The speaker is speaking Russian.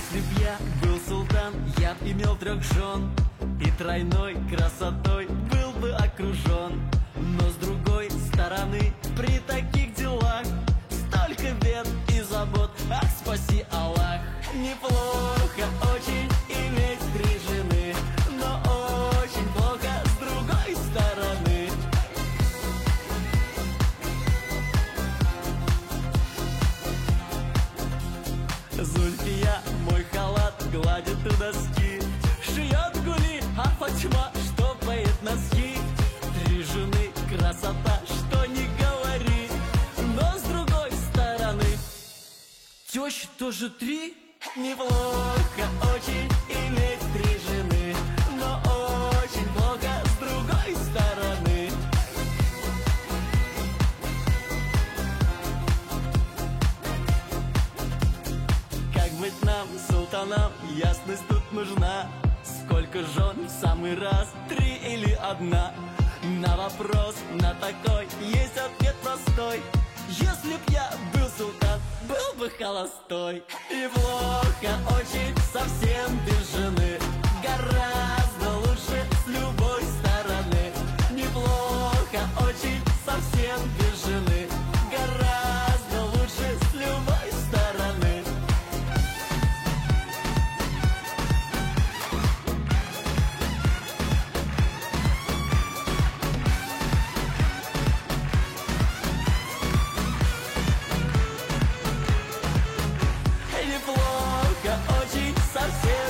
Если б я был султан, я б имел 3 жен, и тройной красотой был бы окружен. Но с другой стороны, при таких делах столько бед и забот, ах, спаси Аллах. Неплохо очень иметь 3 жены, но очень плохо с другой стороны. Зульфия мой халат гладит у доски, шьет гули, а Фатьма что поет носки. 3 жены красота, что не говори, но с другой стороны тещи тоже 3. Неплохо очень иметь 3 жены, но очень плохо с другой стороны. Как быть нам, султанам, ясность тут нужна. Сколько жен в самый раз, 3 или 1? На вопрос на такой есть ответ простой: если б я был султан, был бы холостой. И плохо очень совсем без жены, гораздо лучше с любой стороны. Неплохо очень совсем без жены, гораздо лучше с любой стороны. Неплохо очень совсем